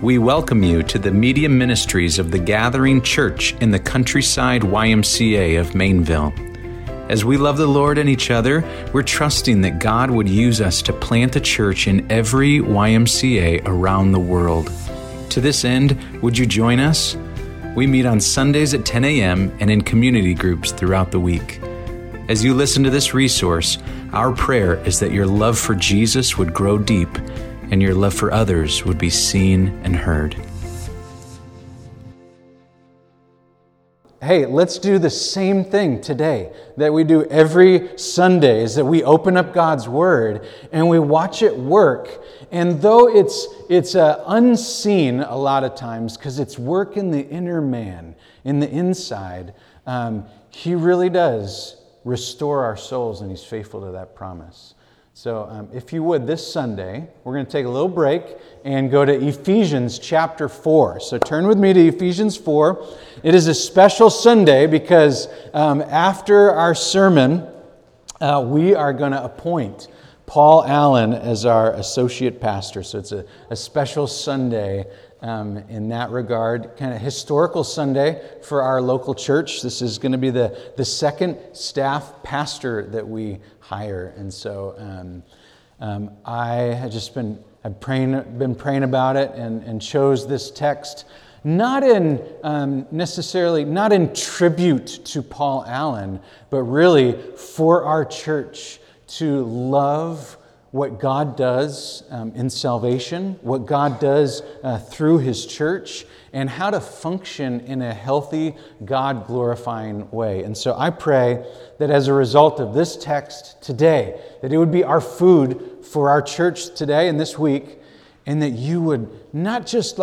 We welcome you to the media ministries of the Gathering Church in the Countryside YMCA of Mainville. As we love the Lord and each other, we're trusting that God would use us to plant a church in every YMCA around the world. To this end, would you join us? We meet on Sundays at 10 a.m. and in community groups throughout the week. As you listen to this resource, our prayer is that your love for Jesus would grow deep and your love for others would be seen and heard. Hey, let's do the same thing today that we do every Sunday, is that we open up God's Word and we watch it work. And though it's unseen a lot of times because it's work in the inner man, in the inside, He really does restore our souls, and He's faithful to that promise. So if you would, this Sunday, we're going to take a little break and go to Ephesians chapter 4. So turn with me to Ephesians 4. It is a special Sunday because after our sermon, we are going to appoint Paul Allen as our associate pastor. So it's a special Sunday in that regard, kind of historical Sunday for our local church. This is going to be the second staff pastor that we hire. And so I had just been praying about it and chose this text not in tribute to Paul Allen, but really for our church to love what God does in salvation, what God does through His church, and how to function in a healthy, God-glorifying way. And so I pray that as a result of this text today, that it would be our food for our church today and this week, and that you would not just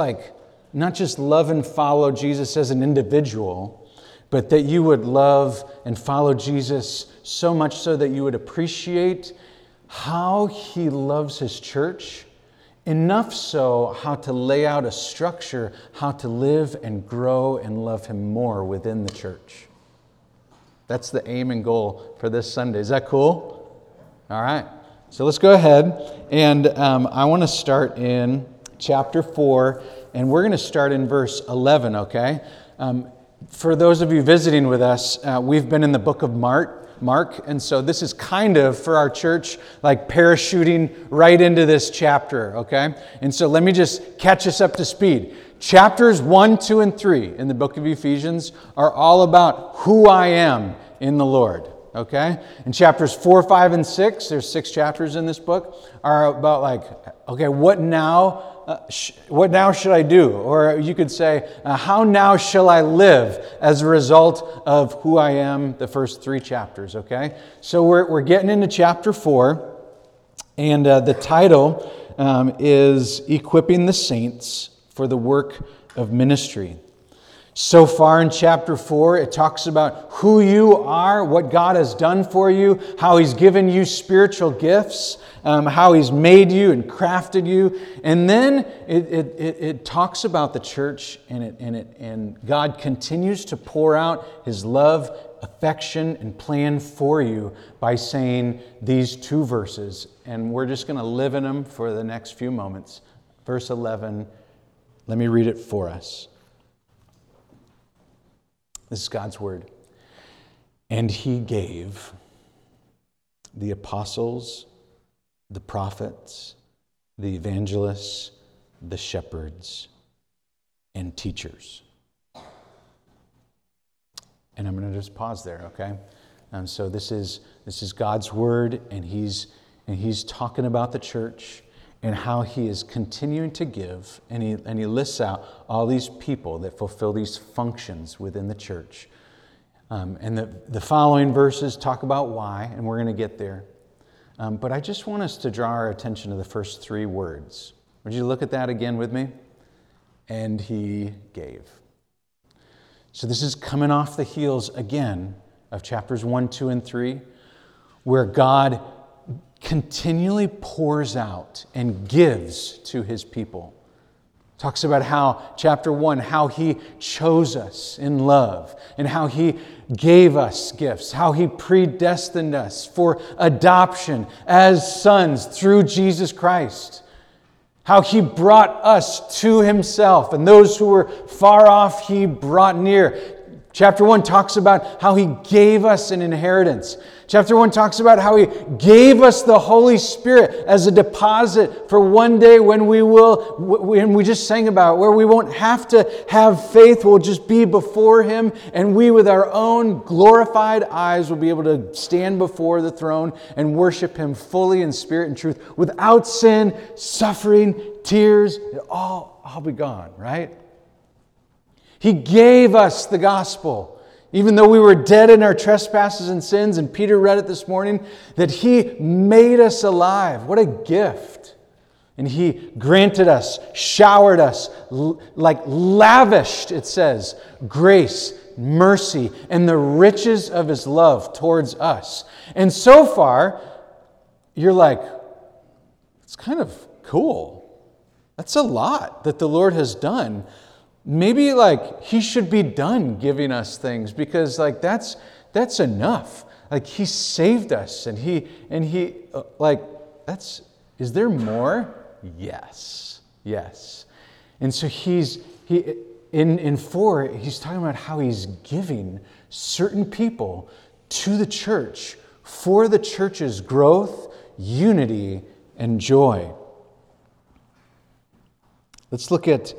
love and follow Jesus as an individual, but that you would love and follow Jesus so much so that you would appreciate how He loves His church, enough so how to lay out a structure, how to live and grow and love Him more within the church. That's the aim and goal for this Sunday. Is that cool? All right. So let's go ahead, and I want to start in chapter 4, and we're going to start in verse 11, okay? For those of you visiting with us, we've been in the book of Mark, and so this is kind of, for our church, like parachuting right into this chapter, okay? And so let me just catch us up to speed. Chapters 1, 2, and 3 in the book of Ephesians are all about who I am in the Lord, okay? And chapters 4, 5, and 6, there's 6 chapters in this book, are about okay, what now should I do? Or you could say, how now shall I live as a result of who I am, the first 3 chapters, okay? So we're getting into chapter 4, and the title is Equipping the Saints for the Work of Ministry. So far in chapter 4, it talks about who you are, what God has done for you, how He's given you spiritual gifts, how He's made you and crafted you. And then it talks about the church, and God continues to pour out His love, affection, and plan for you by saying these 2 verses. And we're just going to live in them for the next few moments. Verse 11, let me read it for us. This is God's word. And He gave the apostles, the prophets, the evangelists, the shepherds, and teachers. And I'm going to just pause there, okay? So this is God's word, and He's talking about the church and how He is continuing to give, and He lists out all these people that fulfill these functions within the church. And the following verses talk about why, and we're going to get there. But I just want us to draw our attention to the first 3 words. Would you look at that again with me? And He gave. So this is coming off the heels again of chapters 1, 2, and 3, where God continually pours out and gives to His people. Talks about how, chapter 1, how He chose us in love and how He gave us gifts, how He predestined us for adoption as sons through Jesus Christ. How He brought us to Himself, and those who were far off He brought near. Chapter 1 talks about how He gave us an inheritance. Chapter 1 talks about how He gave us the Holy Spirit as a deposit for one day when we just sang about, where we won't have to have faith, we'll just be before Him, and we with our own glorified eyes will be able to stand before the throne and worship Him fully in spirit and truth, without sin, suffering, tears, it'll all be gone, right? He gave us the gospel. Even though we were dead in our trespasses and sins, and Peter read it this morning, that He made us alive. What a gift. And He granted us, showered us, lavished, it says, grace, mercy, and the riches of His love towards us. And so far, you're like, it's kind of cool. That's a lot that the Lord has done. Maybe He should be done giving us things, because that's enough. He saved us, and he is there more? Yes. And so in 4, he's talking about how He's giving certain people to the church for the church's growth, unity, and joy. Let's look at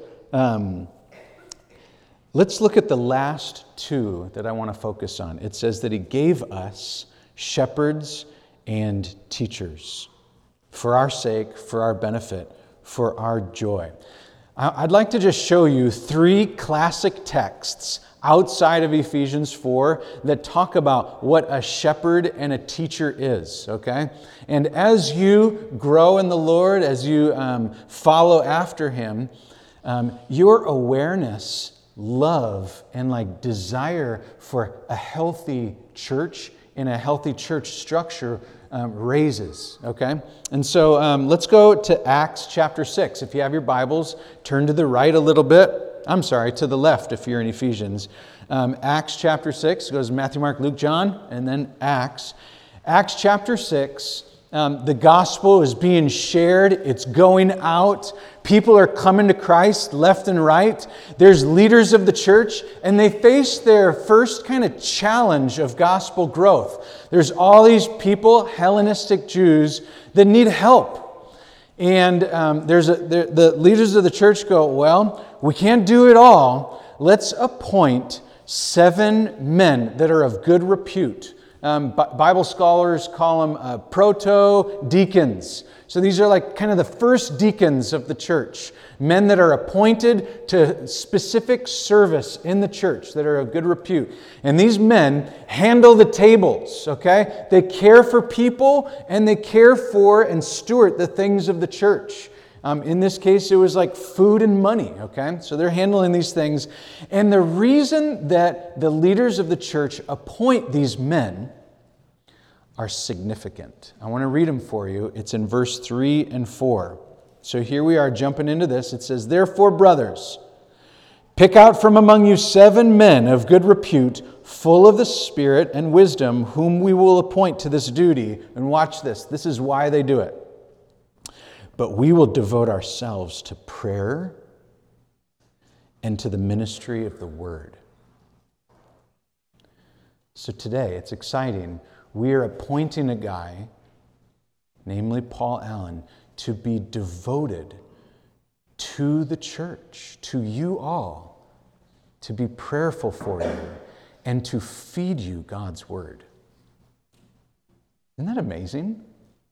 the last 2 that I want to focus on. It says that He gave us shepherds and teachers for our sake, for our benefit, for our joy. I'd like to just show you 3 classic texts outside of Ephesians 4 that talk about what a shepherd and a teacher is, okay? And as you grow in the Lord, as you follow after Him, your awareness, love, and desire for a healthy church and a healthy church structure raises, okay? And so let's go to Acts chapter 6. If you have your Bibles, turn to the right a little bit. I'm sorry, to the left if you're in Ephesians. Acts chapter 6 goes Matthew, Mark, Luke, John, and then Acts. Acts chapter 6. The gospel is being shared. It's going out. People are coming to Christ left and right. There's leaders of the church, and they face their first kind of challenge of gospel growth. There's all these people, Hellenistic Jews, that need help. And the leaders of the church go, well, we can't do it all. Let's appoint 7 men that are of good repute. Bible scholars call them proto-deacons. So these are kind of the first deacons of the church. Men that are appointed to specific service in the church that are of good repute. And these men handle the tables, okay? They care for people, and they care for and steward the things of the church. In this case, it was food and money, okay? So they're handling these things. And the reason that the leaders of the church appoint these men are significant. I want to read them for you. It's in verse 3 and 4. So here we are jumping into this. It says, "Therefore, brothers, pick out from among you 7 men of good repute, full of the Spirit and wisdom, whom we will appoint to this duty." And watch this. This is why they do it. "But we will devote ourselves to prayer and to the ministry of the word." So today, it's exciting. We are appointing a guy, namely Paul Allen, to be devoted to the church, to you all, to be prayerful for you, and to feed you God's word. Isn't that amazing?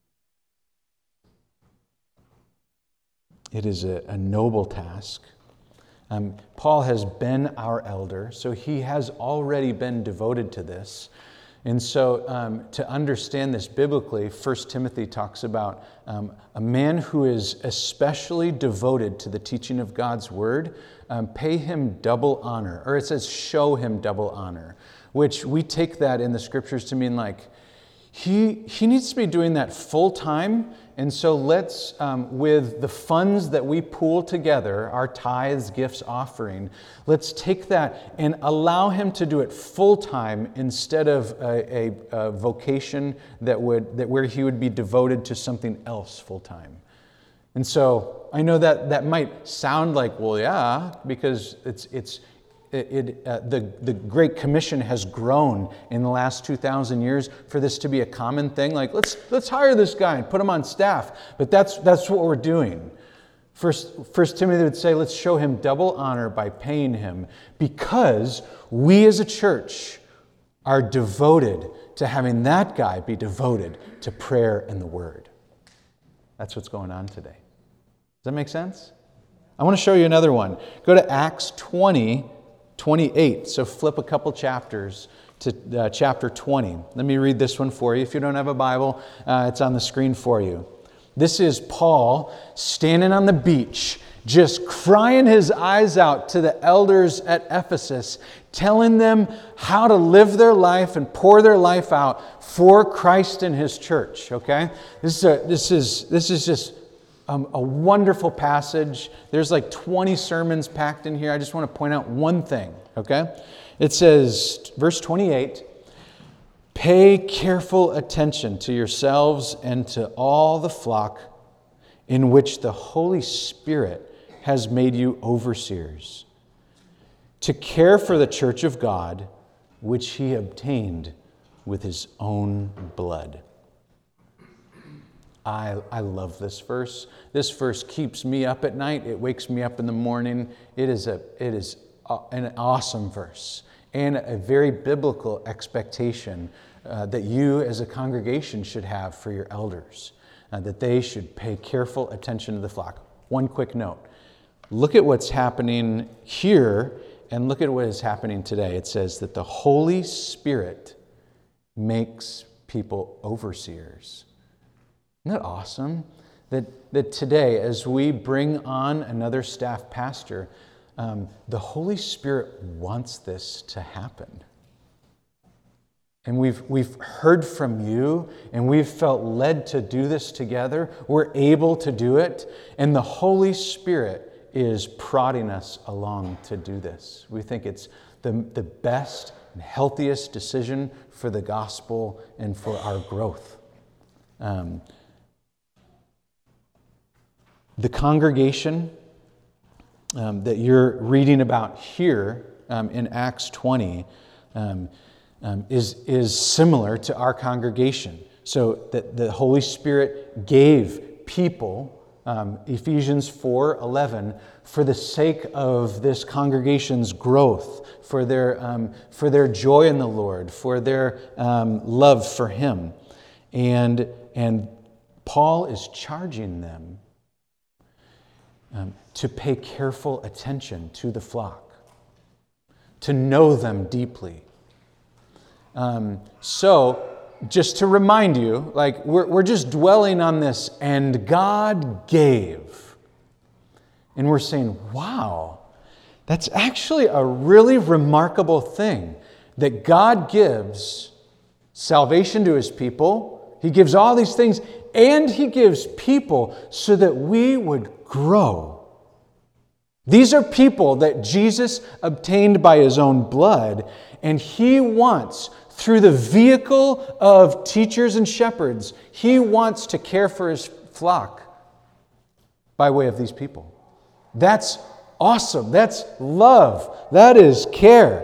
It is a noble task. Paul has been our elder, so he has already been devoted to this. And so to understand this biblically, 1 Timothy talks about a man who is especially devoted to the teaching of God's word, pay him double honor. Or it says show him double honor, which we take that in the scriptures to mean he needs to be doing that full time. And so let's, with the funds that we pool together, our tithes, gifts, offering, let's take that and allow him to do it full time instead of a vocation where he would be devoted to something else full time. And so I know that might sound like, well, yeah, because the Great Commission has grown in the last 2,000 years for this to be a common thing. Like, let's hire this guy and put him on staff. But that's what we're doing. First Timothy would say, let's show him double honor by paying him, because we as a church are devoted to having that guy be devoted to prayer and the Word. That's what's going on today. Does that make sense? I want to show you another one. Go to Acts 20:28. So flip a couple chapters to chapter 20. Let me read this one for you. If you don't have a Bible, it's on the screen for you. This is Paul standing on the beach, just crying his eyes out to the elders at Ephesus, telling them how to live their life and pour their life out for Christ and His church. Okay, this is just a wonderful passage. There's like 20 sermons packed in here. I just want to point out one thing. Okay, it says, verse 28. Pay careful attention to yourselves and to all the flock in which the Holy Spirit has made you overseers, to care for the church of God, which He obtained with His own blood. I love this verse. This verse keeps me up at night. It wakes me up in the morning. It is an awesome verse and a very biblical expectation that you as a congregation should have for your elders, that they should pay careful attention to the flock. One quick note. Look at what's happening here and look at what is happening today. It says that the Holy Spirit makes people overseers. Isn't that awesome? That today, as we bring on another staff pastor, the Holy Spirit wants this to happen. And we've heard from you, and we've felt led to do this together. We're able to do it, and the Holy Spirit is prodding us along to do this. We think it's the best and healthiest decision for the gospel and for our growth. The congregation that you're reading about here in Acts 20 is similar to our congregation. So that the Holy Spirit gave people, Ephesians 4:11, for the sake of this congregation's growth, for their joy in the Lord, for their love for Him. And Paul is charging them to pay careful attention to the flock, to know them deeply. So, just to remind you, like we're just dwelling on this, and God gave. And we're saying, wow, that's actually a really remarkable thing, that God gives salvation to His people. He gives all these things, and He gives people so that we would grow. These are people that Jesus obtained by His own blood, and He wants, through the vehicle of teachers and shepherds, He wants to care for His flock by way of these people. That's awesome. That's love. That is care.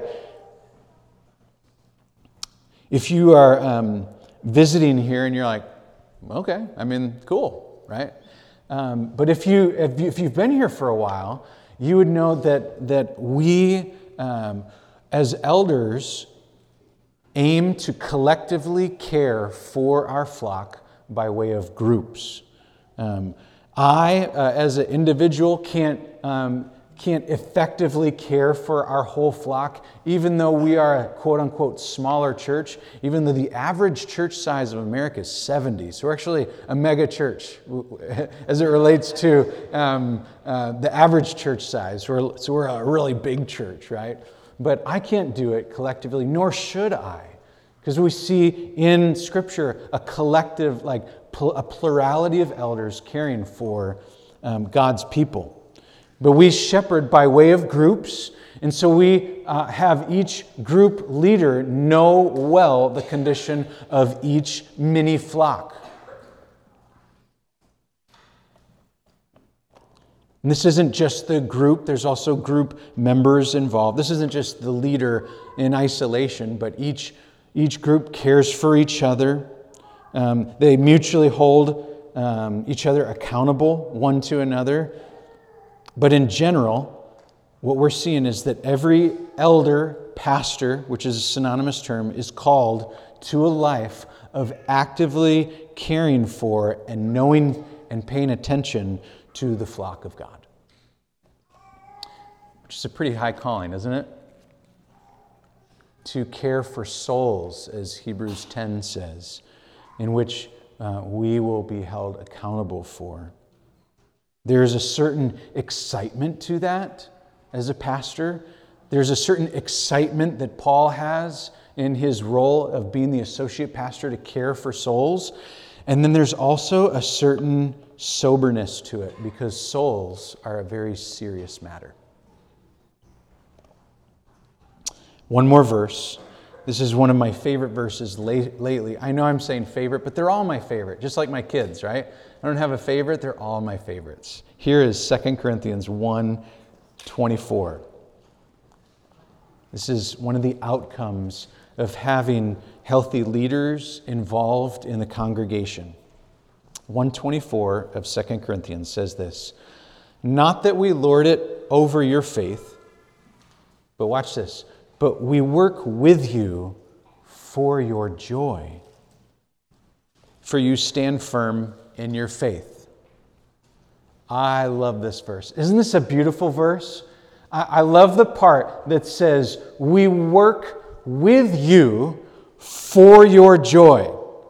If you are visiting here and you're like, okay, I mean, cool, right? But if you've been here for a while, you would know that we, as elders, aim to collectively care for our flock by way of groups. I, as an individual, can't effectively care for our whole flock, even though we are a quote-unquote smaller church, even though the average church size of America is 70. So we're actually a mega church as it relates to the average church size. So we're a really big church, right? But I can't do it collectively, nor should I. Because we see in Scripture a collective, like a plurality of elders caring for God's people. But we shepherd by way of groups, and so we have each group leader know well the condition of each mini flock. And this isn't just the group, there's also group members involved. This isn't just the leader in isolation, but each group cares for each other. They mutually hold each other accountable one to another. But in general, what we're seeing is that every elder, pastor, which is a synonymous term, is called to a life of actively caring for and knowing and paying attention to the flock of God. Which is a pretty high calling, isn't it? To care for souls, as Hebrews 10 says, in which we will be held accountable for. There's a certain excitement to that as a pastor. There's a certain excitement that Paul has in his role of being the associate pastor to care for souls. And then there's also a certain soberness to it, because souls are a very serious matter. One more verse. This is one of my favorite verses lately. I know I'm saying favorite, but they're all my favorite, just like my kids, right? I don't have a favorite, they're all my favorites. Here is 2 Corinthians 1:24. This is one of the outcomes of having healthy leaders involved in the congregation. 1:24 of 2 Corinthians says this, "Not that we lord it over your faith," but watch this, "but we work with you for your joy. For you stand firm in your faith." I love this verse. Isn't this a beautiful verse? I love the part that says, "We work with you for your joy."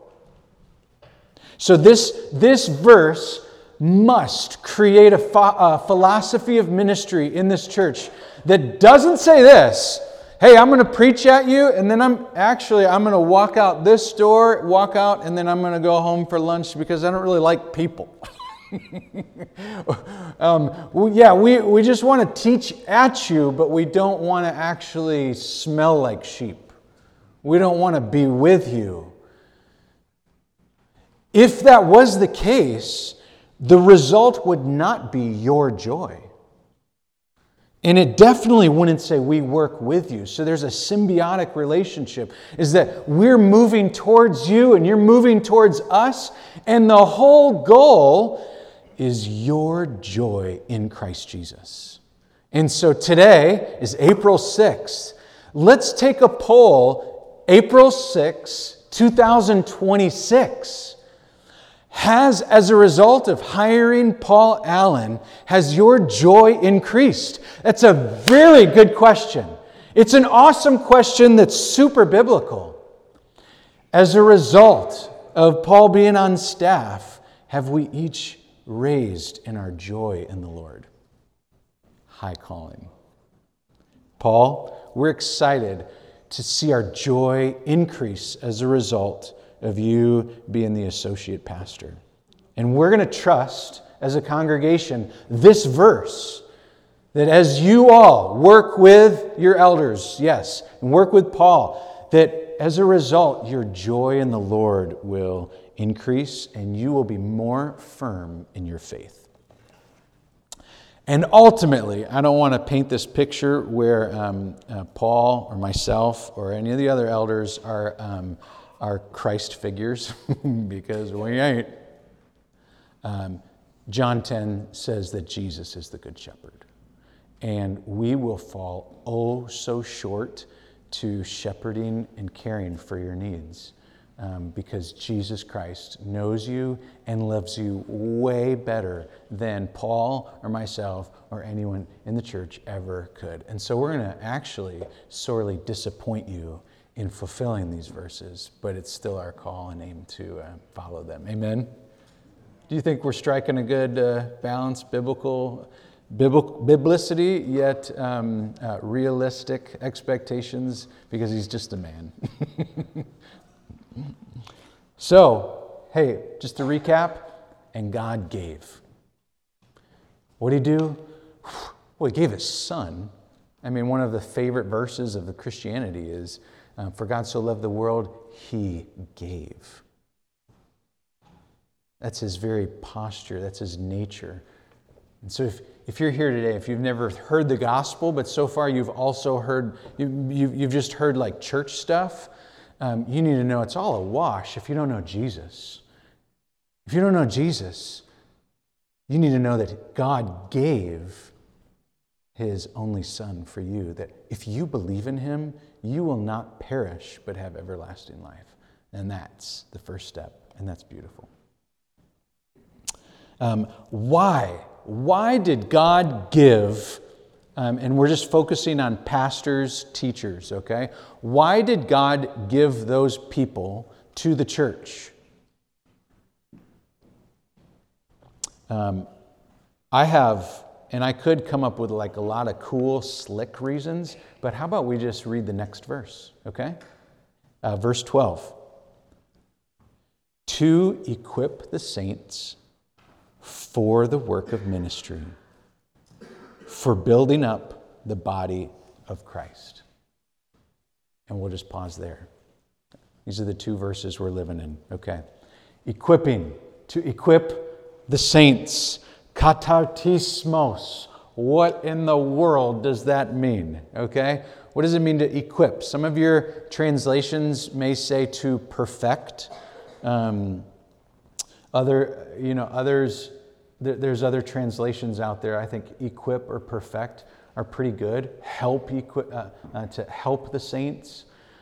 So this verse must create a philosophy of ministry in this church that doesn't say this, "Hey, I'm going to preach at you, and then I'm going to walk out this door, and then I'm going to go home for lunch because I don't really like people." We just want to teach at you, but we don't want to actually smell like sheep. We don't want to be with you. If that was the case, the result would not be your joy. And it definitely wouldn't say we work with you. So there's a symbiotic relationship, is that we're moving towards you and you're moving towards us. And the whole goal is your joy in Christ Jesus. And so today is April 6th. Let's take a poll. April 6, 2026. As a result of hiring Paul Allen, has your joy increased? That's a very good question. It's an awesome question that's super biblical. As a result of Paul being on staff, have we each raised in our joy in the Lord? High calling. Paul, we're excited to see our joy increase as a result of you being the associate pastor. And we're going to trust, as a congregation, this verse, that as you all work with your elders, yes, and work with Paul, that as a result, your joy in the Lord will increase and you will be more firm in your faith. And ultimately, I don't want to paint this picture where Paul or myself or any of the other elders are Christ figures, because we ain't. John 10 says that Jesus is the Good Shepherd. And we will fall oh so short to shepherding and caring for your needs, because Jesus Christ knows you and loves you way better than Paul or myself or anyone in the church ever could. And so we're going to actually sorely disappoint you in fulfilling these verses, but it's still our call and aim to follow them. Amen? Do you think we're striking a good balance, biblicity, yet realistic expectations, because he's just a man? So, hey, just to recap, and God gave. What did he do? Well, he gave his son. I mean, one of the favorite verses of the Christianity is, "For God so loved the world, he gave." That's his very posture. That's his nature. And so if you're here today, if you've never heard the gospel, but so far you've also heard, you've just heard like church stuff, you need to know it's all a wash if you don't know Jesus. If you don't know Jesus, you need to know that God gave His only Son for you, that if you believe in Him, you will not perish but have everlasting life. And that's the first step, and that's beautiful. Why? Why did God give, and we're just focusing on pastors, teachers, okay? Why did God give those people to the church? I could come up with like a lot of cool, slick reasons, but how about we just read the next verse, okay? Verse 12. To equip the saints for the work of ministry, for building up the body of Christ. And we'll just pause there. These are the two verses we're living in, okay? Equipping, to equip the saints. Katartismos. What in the world does that mean? Okay? What does it mean to equip? Some of your translations may say to perfect. Others, there's other translations out there. I think equip or perfect are pretty good. Help to help the saints.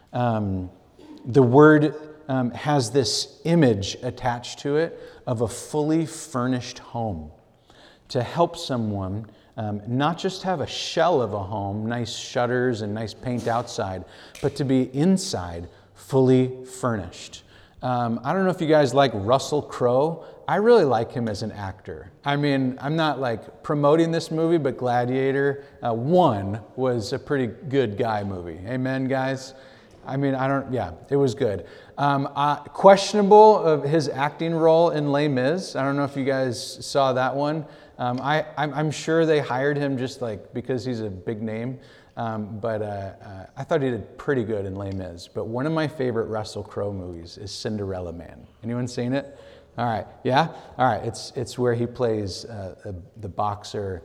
The word has this image attached to it of a fully furnished home. To help someone not just have a shell of a home, nice shutters and nice paint outside, but to be inside fully furnished. I don't know if you guys like Russell Crowe. I really like him as an actor. I mean, I'm not like promoting this movie, but Gladiator 1 was a pretty good guy movie. Amen, guys? I mean, it was good. Questionable of his acting role in Les Mis. I don't know if you guys saw that one. I'm sure they hired him just like because he's a big name. But I thought he did pretty good in Les Mis. But one of my favorite Russell Crowe movies is Cinderella Man. Anyone seen it? All right, yeah? All right, it's where he plays the boxer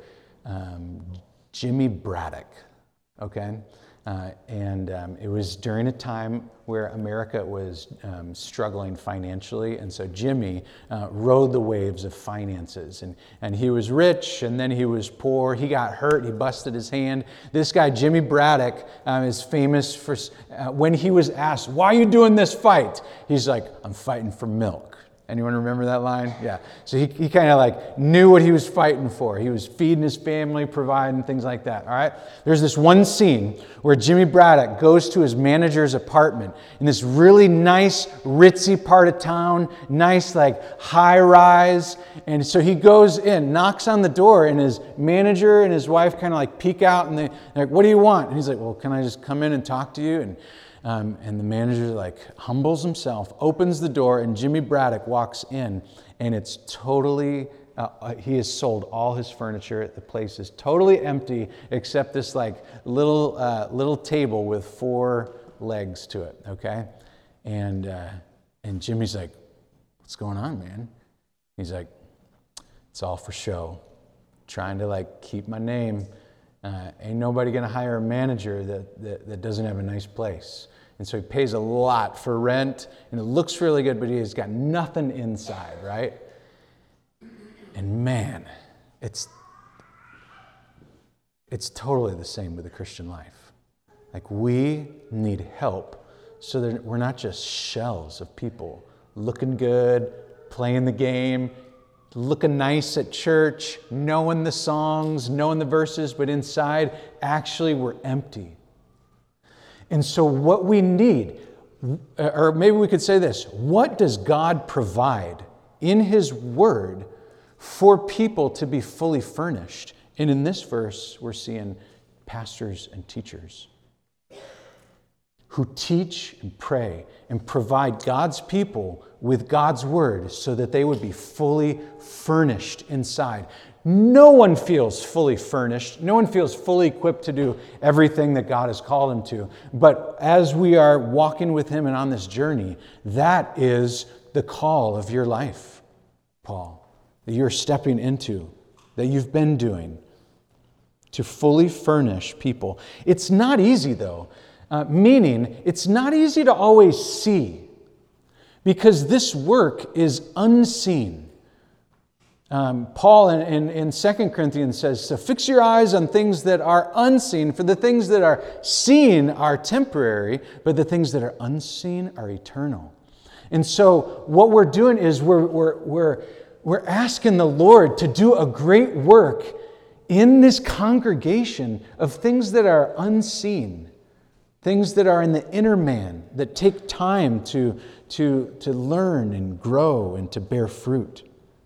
Jimmy Braddock, okay? It was during a time where America was struggling financially, and so Jimmy rode the waves of finances. And he was rich, and then he was poor. He got hurt. He busted his hand. This guy, Jimmy Braddock, is famous for when he was asked, "Why are you doing this fight?" He's like, "I'm fighting for milk." Anyone remember that line? Yeah. So he kind of like knew what he was fighting for. He was feeding his family, providing things like that. All right. There's this one scene where Jimmy Braddock goes to his manager's apartment in this really nice, ritzy part of town, nice like high rise. And so he goes in, knocks on the door, and his manager and his wife kind of like peek out and they're like, "What do you want?" And he's like, "Well, can I just come in and talk to you?" And the manager like humbles himself, opens the door, and Jimmy Braddock walks in, and it's totally, he has sold all his furniture. The place is totally empty except this like little table with 4 legs to it, okay? And Jimmy's like, "What's going on, man?" He's like, "It's all for show. Trying to like keep my name. Ain't nobody gonna hire a manager that doesn't have a nice place." And so he pays a lot for rent, and it looks really good, but he's got nothing inside, right? And man, it's totally the same with the Christian life. Like we need help so that we're not just shells of people looking good, playing the game, looking nice at church, knowing the songs, knowing the verses, but inside, actually, we're empty. And so what we need, or maybe we could say this, what does God provide in His Word for people to be fully furnished? And in this verse, we're seeing pastors and teachers who teach and pray and provide God's people with God's Word so that they would be fully furnished inside. No one feels fully furnished. No one feels fully equipped to do everything that God has called them to. But as we are walking with Him and on this journey, that is the call of your life, Paul, that you're stepping into that you've been doing to fully furnish people. It's not easy, though, meaning it's not easy to always see, because this work is unseen. Paul in 2 Corinthians says, so fix your eyes on things that are unseen, for the things that are seen are temporary, but the things that are unseen are eternal. And so what we're doing is we're asking the Lord to do a great work in this congregation of things that are unseen, things that are in the inner man, that take time to learn and grow and to bear fruit.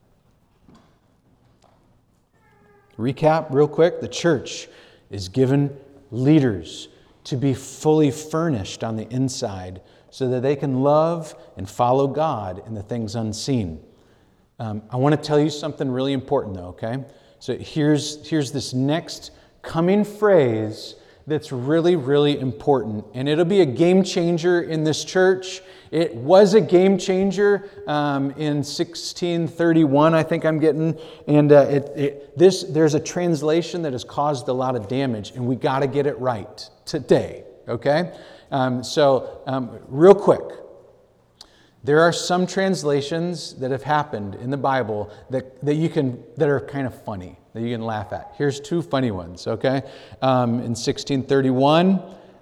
Recap real quick, the church is given leaders to be fully furnished on the inside so that they can love and follow God in the things unseen. I want to tell you something really important though, okay? So here's this next coming phrase that's really, really important, and it'll be a game changer in this church. It was a game changer in 1631, I think I'm getting, and there's a translation that has caused a lot of damage, and we got to get it right today, okay? Real quick, there are some translations that have happened in the Bible that are kind of funny, that you can laugh at. Here's two funny ones, okay? In 1631,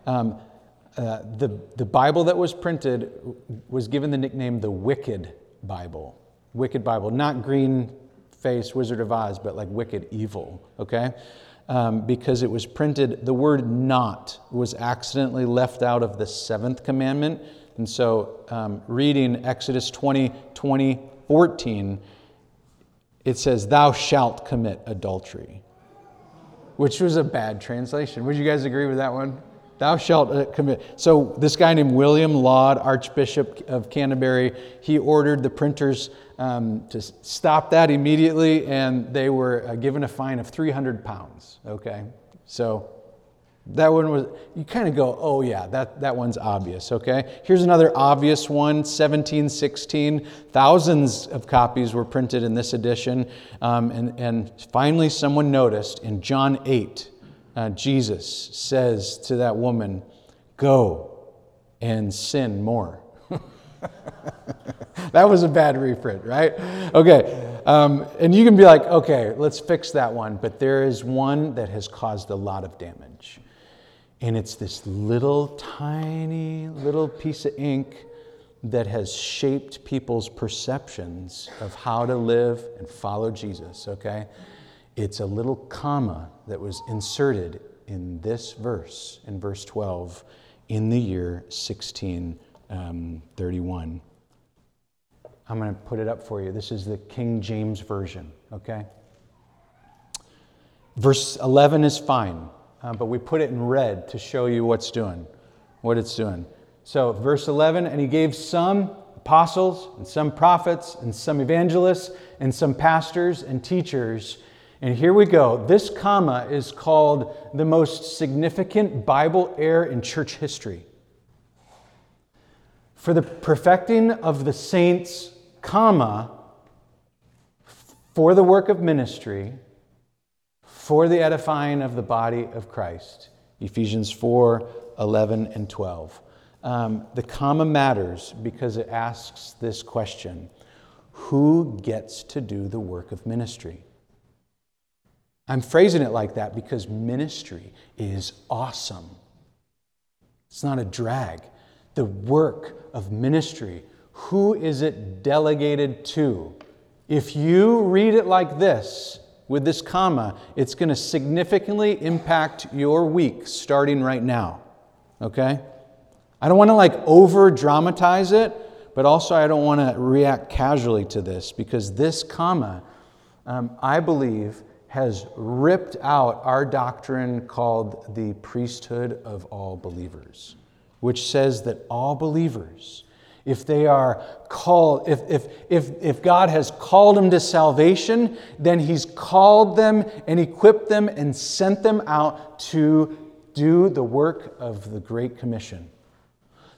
the Bible that was printed was given the nickname the Wicked Bible. Wicked Bible, not green face Wizard of Oz, but like wicked evil, okay? Because it was printed, the word not was accidentally left out of the seventh commandment. And so reading Exodus 20:14, it says, thou shalt commit adultery, which was a bad translation. Would you guys agree with that one? Thou shalt commit. So this guy named William Laud, Archbishop of Canterbury, he ordered the printers to stop that immediately, and they were given a fine of 300 pounds. Okay, so that one was, you kind of go, oh yeah, that one's obvious, okay? Here's another obvious one, 1716. Thousands of copies were printed in this edition. And finally someone noticed in John 8, Jesus says to that woman, go and sin more. That was a bad reprint, right? Okay, and you can be like, okay, let's fix that one. But there is one that has caused a lot of damage. And it's this tiny little piece of ink that has shaped people's perceptions of how to live and follow Jesus, okay? It's a little comma that was inserted in this verse, in verse 12, in the year 1631. I'm going to put it up for you. This is the King James Version, okay? Verse 11 is fine. But we put it in red to show you what it's doing. So verse 11, and he gave some apostles and some prophets and some evangelists and some pastors and teachers. And here we go. This comma is called the most significant Bible error in church history. For the perfecting of the saints, comma, for the work of ministry, for the edifying of the body of Christ. Ephesians 4, 11, and 12. The comma matters because it asks this question: who gets to do the work of ministry? I'm phrasing it like that because ministry is awesome. It's not a drag. The work of ministry, who is it delegated to? If you read it like this, with this comma, it's going to significantly impact your week starting right now. Okay? I don't want to over-dramatize it, but also I don't want to react casually to this, because this comma, I believe, has ripped out our doctrine called the priesthood of all believers, which says that all believers, if they are called, if God has called them to salvation, then He's called them and equipped them and sent them out to do the work of the Great Commission.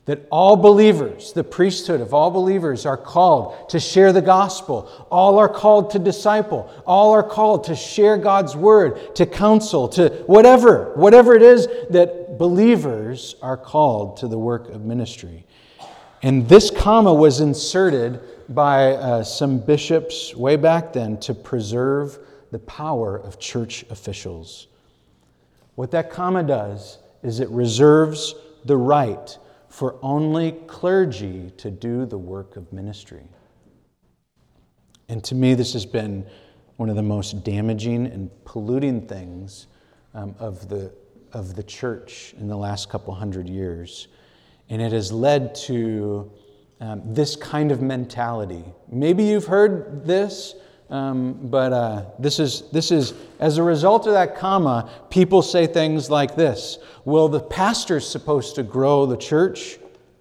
That all believers, the priesthood of all believers, are called to share the gospel. All are called to disciple. All are called to share God's word, to counsel, to whatever it is that believers are called to the work of ministry. And this comma was inserted by some bishops way back then to preserve the power of church officials. What that comma does is it reserves the right for only clergy to do the work of ministry. And to me, this has been one of the most damaging and polluting things of the church in the last couple hundred years. And it has led to this kind of mentality. Maybe you've heard this, but this is as a result of that comma, people say things like this. Well, the pastor's supposed to grow the church,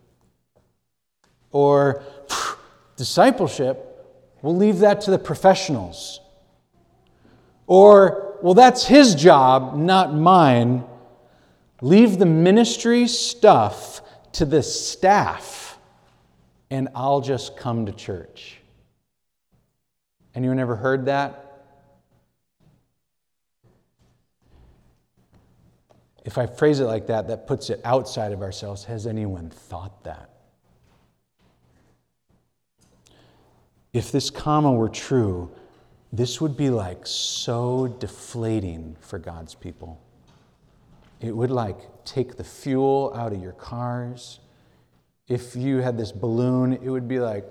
or discipleship, we'll leave that to the professionals. Or, well, that's his job, not mine. Leave the ministry stuff to the staff, and I'll just come to church. Anyone ever heard that? If I phrase it like that, that puts it outside of ourselves. Has anyone thought that? If this comma were true, this would be like so deflating for God's people. It would like take the fuel out of your cars. If you had this balloon, it would be like,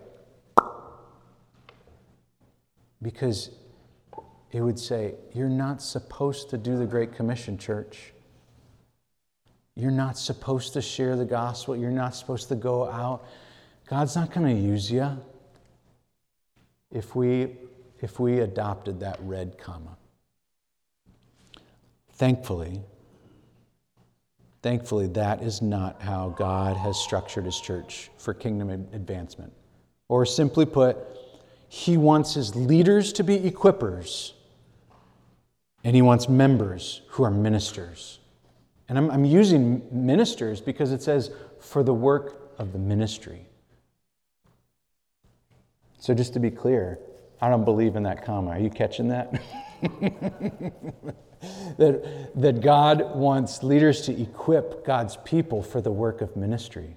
because it would say, you're not supposed to do the Great Commission, church. You're not supposed to share the gospel. You're not supposed to go out. God's not going to use you if we adopted that red comma. Thankfully, that is not how God has structured His church for kingdom advancement. Or simply put, He wants His leaders to be equippers, and He wants members who are ministers. And I'm using ministers because it says, for the work of the ministry. So just to be clear, I don't believe in that comma. Are you catching that? that God wants leaders to equip God's people for the work of ministry.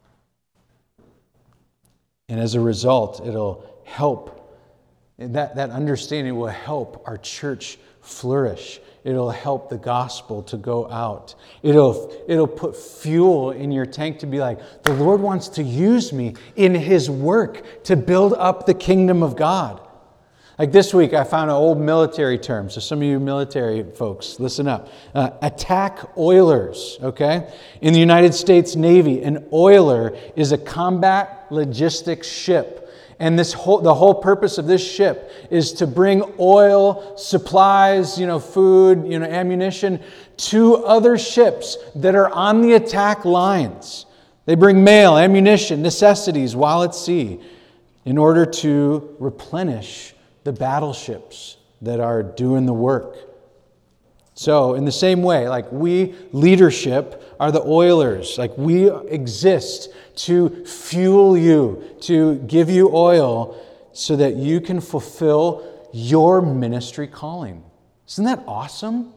And as a result, it'll help, that understanding will help our church flourish. It'll help the gospel to go out. It'll put fuel in your tank to be like, the Lord wants to use me in His work to build up the kingdom of God. Like this week, I found an old military term. So some of you military folks, listen up. Attack oilers, okay? In the United States Navy, an oiler is a combat logistics ship. And the whole purpose of this ship is to bring oil, supplies, food, ammunition to other ships that are on the attack lines. They bring mail, ammunition, necessities while at sea in order to replenish the battleships that are doing the work. So in the same way, like we leadership are the oilers. Like we exist to fuel you, to give you oil so that you can fulfill your ministry calling. Isn't that awesome?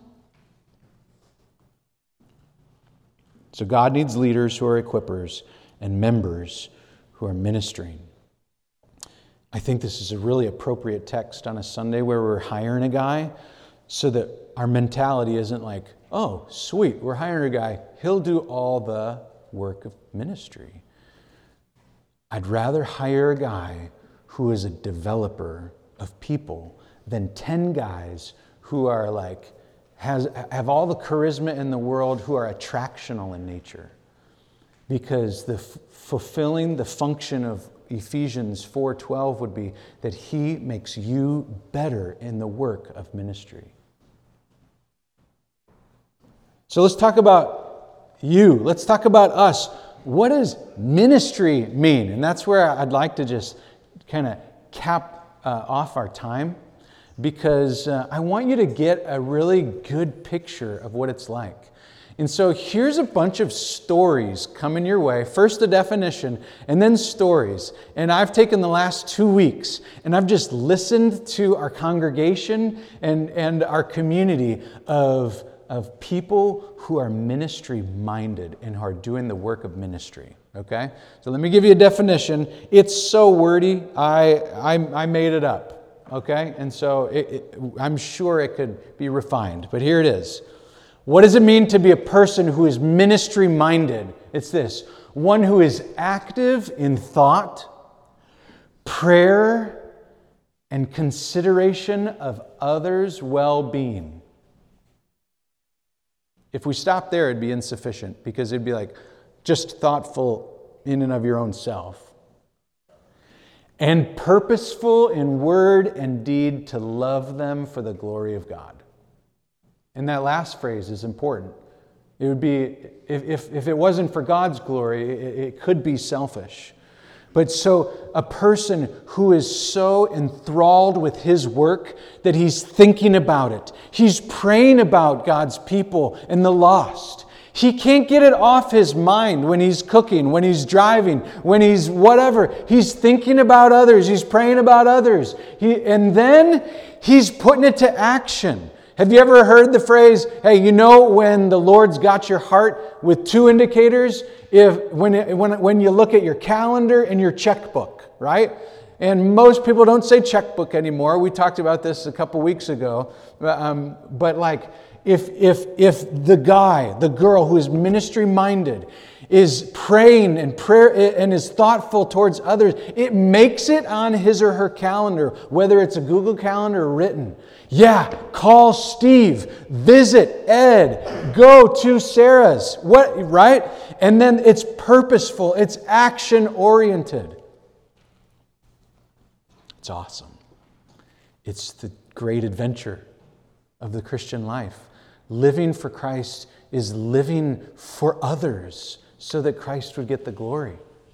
So God needs leaders who are equippers and members who are ministering. I think this is a really appropriate text on a Sunday where we're hiring a guy so that our mentality isn't like, oh, sweet, we're hiring a guy. He'll do all the work of ministry. I'd rather hire a guy who is a developer of people than 10 guys who are like, have all the charisma in the world, who are attractional in nature. Because fulfilling the function of Ephesians 4:12 would be that He makes you better in the work of ministry. So let's talk about you. Let's talk about us. What does ministry mean? And that's where I'd like to just kind of cap off our time, because I want you to get a really good picture of what it's like. And so here's a bunch of stories coming your way. First the definition, and then stories. And I've taken the last 2 weeks, and I've just listened to our congregation and our community of people who are ministry-minded and who are doing the work of ministry. Okay? So let me give you a definition. It's so wordy, I made it up. Okay? And so I'm sure it could be refined. But here it is. What does it mean to be a person who is ministry-minded? It's this: one who is active in thought, prayer, and consideration of others' well-being. If we stop there, it'd be insufficient, because it'd be like just thoughtful in and of your own self. And purposeful in word and deed to love them for the glory of God. And that last phrase is important. It would be, if it wasn't for God's glory, it could be selfish. But so a person who is so enthralled with his work that he's thinking about it. He's praying about God's people and the lost. He can't get it off his mind when he's cooking, when he's driving, when he's whatever. He's thinking about others. He's praying about others. And then he's putting it to action. Have you ever heard the phrase, hey, you know when the Lord's got your heart with two indicators? When you look at your calendar and your checkbook, right? And most people don't say checkbook anymore. We talked about this a couple weeks ago. But like, if the guy, the girl who is ministry-minded is praying and is thoughtful towards others, it makes it on his or her calendar, whether it's a Google Calendar or written. Yeah, call Steve, visit Ed, go to Sarah's, right? And then it's purposeful, it's action-oriented. It's awesome. It's the great adventure of the Christian life. Living for Christ is living for others so that Christ would get the glory.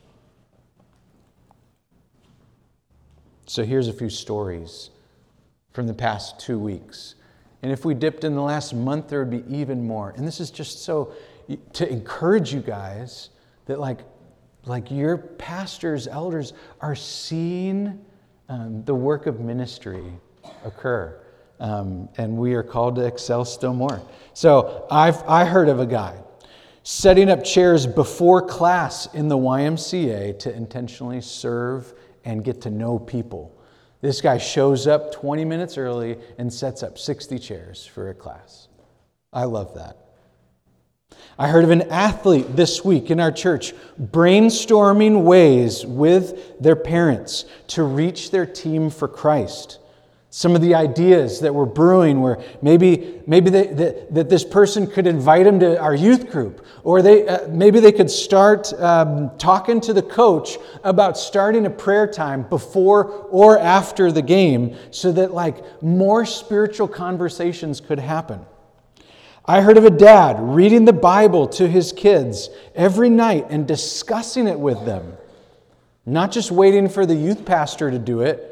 So here's a few stories from the past 2 weeks. And if we dipped in the last month, there would be even more. And this is just so to encourage you guys that like your pastors, elders are seeing the work of ministry occur. And we are called to excel still more. So I heard of a guy setting up chairs before class in the YMCA to intentionally serve and get to know people. This guy shows up 20 minutes early and sets up 60 chairs for a class. I love that. I heard of an athlete this week in our church brainstorming ways with their parents to reach their team for Christ. Some of the ideas that were brewing were maybe that this person could invite him to our youth group, or maybe they could start talking to the coach about starting a prayer time before or after the game, so that more spiritual conversations could happen. I heard of a dad reading the Bible to his kids every night and discussing it with them, not just waiting for the youth pastor to do it,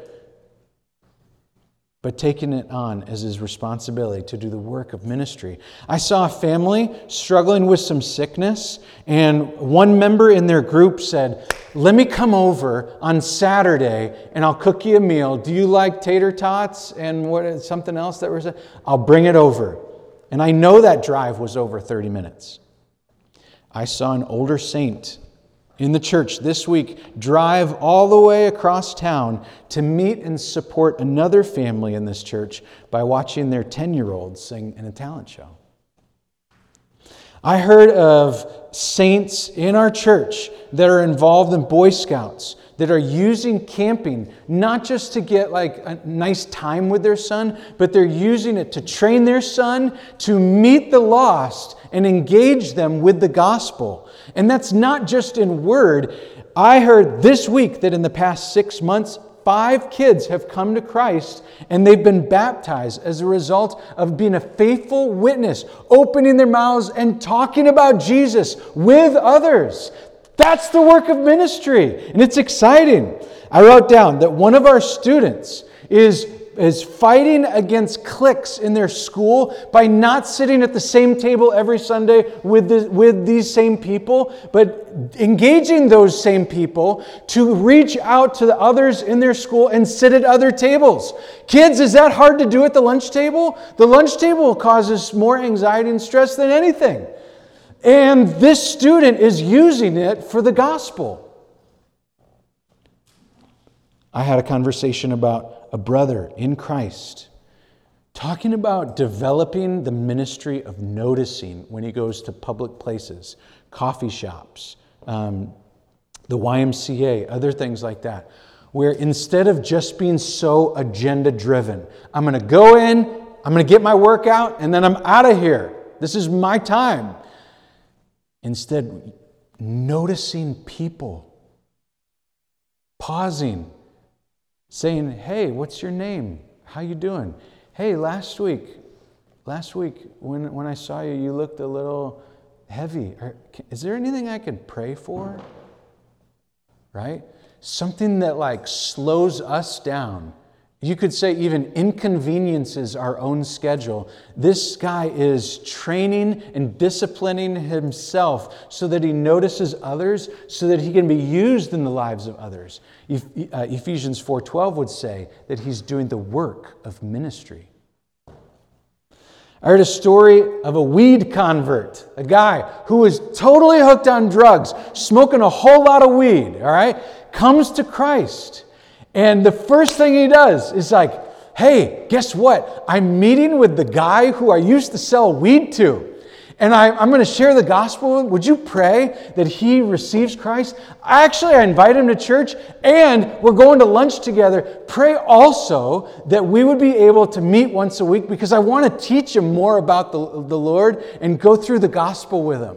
but taking it on as his responsibility to do the work of ministry. I saw a family struggling with some sickness, and one member in their group said, let me come over on Saturday and I'll cook you a meal. Do you like tater tots and something else that was? I'll bring it over. And I know that drive was over 30 minutes. I saw an older saint in the church this week drive all the way across town to meet and support another family in this church by watching their 10-year-old sing in a talent show. I heard of saints in our church that are involved in Boy Scouts that are using camping not just to get a nice time with their son, but they're using it to train their son to meet the lost and engage them with the gospel. And that's not just in word. I heard this week that in the past 6 months, 5 kids have come to Christ and they've been baptized as a result of being a faithful witness, opening their mouths and talking about Jesus with others. That's the work of ministry, and it's exciting. I wrote down that one of our students is is fighting against cliques in their school by not sitting at the same table every Sunday with these same people, but engaging those same people to reach out to the others in their school and sit at other tables. Kids, is that hard to do at the lunch table? The lunch table causes more anxiety and stress than anything. And this student is using it for the gospel. I had a conversation about a brother in Christ talking about developing the ministry of noticing when he goes to public places, coffee shops, the YMCA, other things like that, where instead of just being so agenda-driven, I'm going to go in, I'm going to get my workout, and then I'm out of here. This is my time. Instead, noticing people, pausing, saying, hey, what's your name? How you doing? Hey, last week when I saw you, you looked a little heavy. Is there anything I could pray for? Right? Something that slows us down. You could say even inconveniences our own schedule. This guy is training and disciplining himself so that he notices others, so that he can be used in the lives of others. Ephesians 4:12 would say that he's doing the work of ministry. I heard a story of a weed convert, a guy who was totally hooked on drugs, smoking a whole lot of weed, all right, comes to Christ. And the first thing he does is hey, guess what? I'm meeting with the guy who I used to sell weed to. And I'm going to share the gospel with him. Would you pray that he receives Christ? I invite him to church, and we're going to lunch together. Pray also that we would be able to meet once a week, because I want to teach him more about the Lord and go through the gospel with him.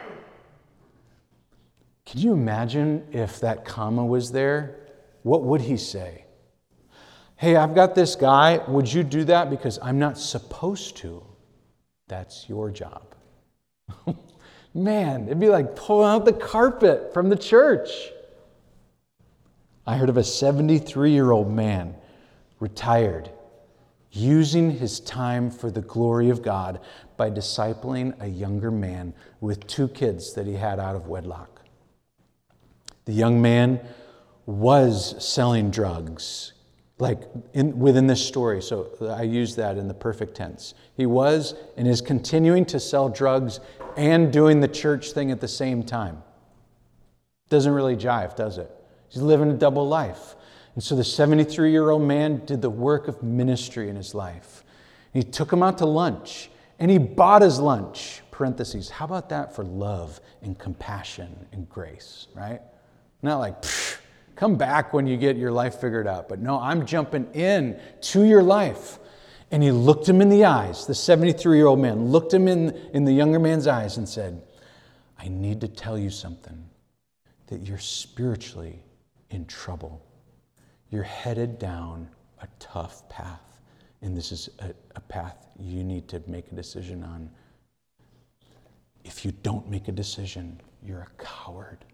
Can you imagine if that comma was there? What would he say? Hey, I've got this guy. Would you do that? Because I'm not supposed to. That's your job. Man, it'd be like pulling out the carpet from the church. I heard of a 73-year-old man, retired, using his time for the glory of God by discipling a younger man with 2 kids that he had out of wedlock. The young man was selling drugs, within this story. So I use that in the perfect tense. He was and is continuing to sell drugs and doing the church thing at the same time. Doesn't really jive, does it? He's living a double life. And so the 73-year-old man did the work of ministry in his life. He took him out to lunch, and he bought his lunch. Parentheses, how about that for love and compassion and grace, right? Not come back when you get your life figured out. But no, I'm jumping in to your life. And he looked him in the eyes. The 73-year-old man looked him in the younger man's eyes and said, I need to tell you something, that you're spiritually in trouble. You're headed down a tough path. And this is a path you need to make a decision on. If you don't make a decision, you're a coward.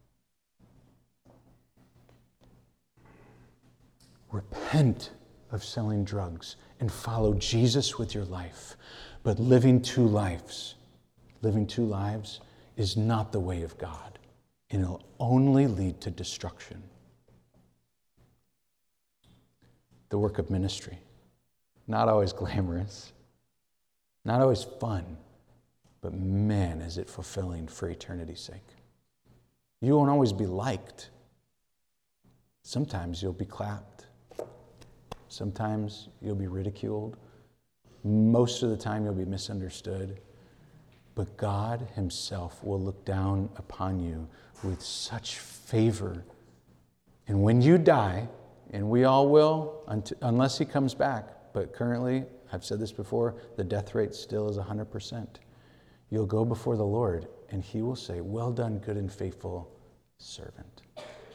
Repent of selling drugs and follow Jesus with your life. But living 2 lives is not the way of God. And it'll only lead to destruction. The work of ministry. Not always glamorous. Not always fun. But man, is it fulfilling for eternity's sake. You won't always be liked. Sometimes you'll be clapped. Sometimes you'll be ridiculed. Most of the time you'll be misunderstood. But God himself will look down upon you with such favor. And when you die, and we all will, unless he comes back, but currently, I've said this before, the death rate still is 100%. You'll go before the Lord, and he will say, well done, good and faithful servant.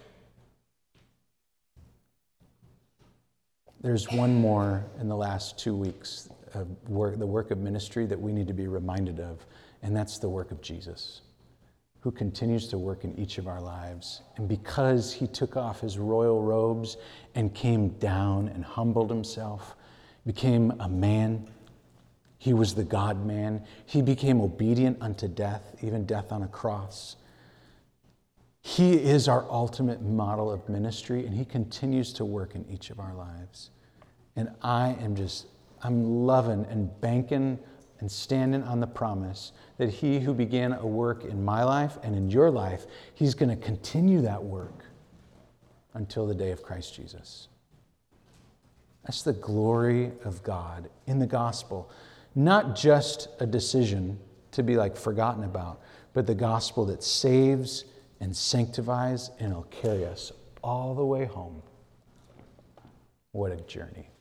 There's one more in the last 2 weeks of the work of ministry that we need to be reminded of, and that's the work of Jesus. who continues to work in each of our lives. And because he took off his royal robes and came down and humbled himself, became a man, he was the God-man. He became obedient unto death, even death on a cross. He is our ultimate model of ministry, and he continues to work in each of our lives. And I'm loving and banking and standing on the promise that he who began a work in my life and in your life, he's going to continue that work until the day of Christ Jesus. That's the glory of God in the gospel. Not just a decision to be forgotten about, but the gospel that saves and sanctifies and will carry us all the way home. What a journey.